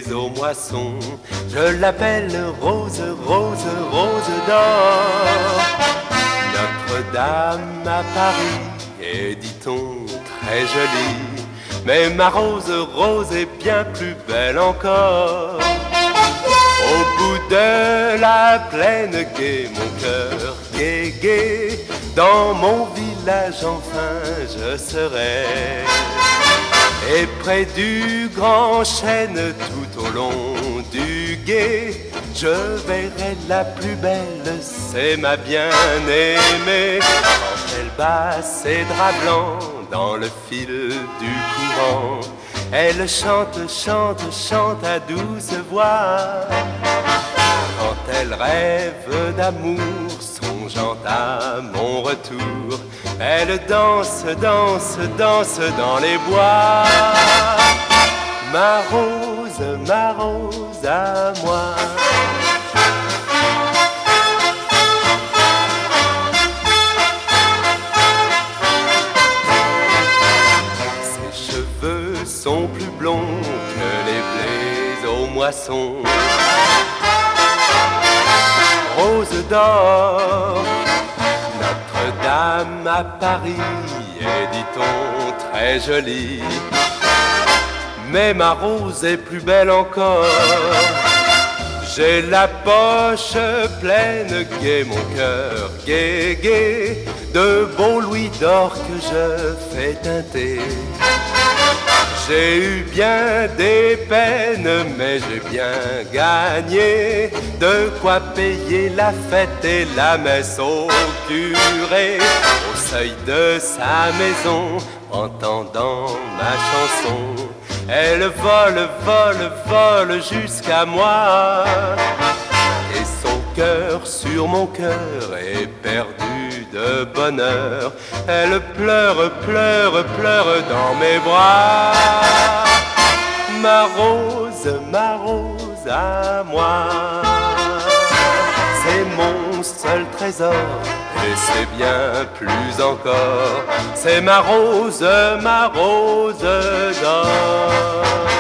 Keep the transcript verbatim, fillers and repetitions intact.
aux moissons. Je l'appelle Rose, Rose, Rose d'or. Notre-Dame à Paris est, dit-on, très jolie, mais ma Rose, Rose est bien plus belle encore. Au bout de la plaine gai, mon cœur gai, gai, dans mon village enfin je serai. Et près du grand chêne tout au long du gué, je verrai la plus belle, c'est ma bien-aimée. Quand elle bat ses draps blancs dans le fil du courant, elle chante, chante, chante à douce voix. Quand elle rêve d'amour, songeant à mon retour, elle danse, danse, danse dans les bois. Ma rose, ma rose à moi. Ses cheveux sont plus blonds que les blés aux moissons. Rose d'or, Notre-Dame à Paris est, dit-on, très jolie, mais ma Rose est plus belle encore. J'ai la poche pleine, gai mon cœur, gai, gai, de beaux louis d'or que je fais teinter. J'ai eu bien des peines, mais j'ai bien gagné, de quoi payer la fête et la messe au curé. Au seuil de sa maison, entendant ma chanson, elle vole, vole, vole jusqu'à moi. Et son cœur sur mon cœur est perdu de bonheur. Elle pleure, pleure, pleure dans mes bras. Ma rose, ma rose à moi, c'est mon seul trésor et c'est bien plus encore. C'est ma rose, ma rose d'or.